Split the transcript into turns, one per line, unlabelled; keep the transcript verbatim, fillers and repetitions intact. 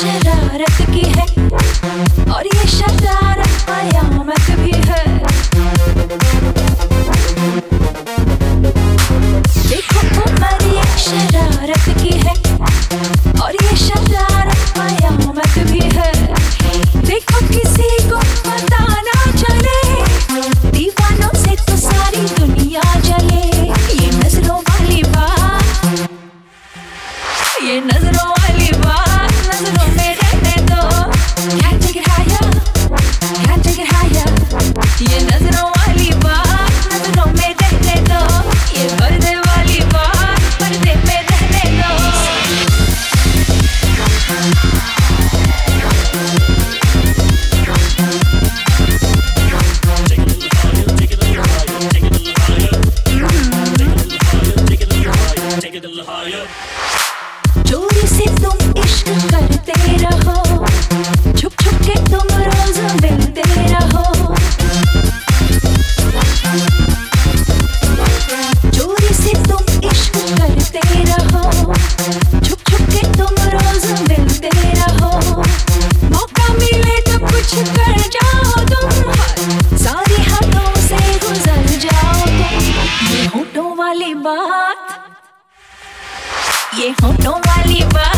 शरारत की है और ये शरारत कयामत भी है। देखो उम्र ये शरारत की है और ये शरारत कयामत भी है। देखो किसी को पता ना चले, दीवानों से तो सारी दुनिया जले। ये नजरों वाली बात, ये नजरों वाली बात नजरों में रहने दो। Can't take it higher, can't take it higher। ये नजरों वाली बात नजरों में रहने दो। ये पर्दे वाली बात पर्दे में रहने दो। चोरी से तुम इश्क करते रहो, छुप छुप के तुम रोज मिलते रहो। चोरी से तुम इश्क करते रहो, छुप छुप के तुम रोज मिलते रहो। मौका मिले तो कुछ कर जाओ तुम, सारी हाथों से गुजर जाओ तुम। ये होठों वाली बात, ये होठों वाली बात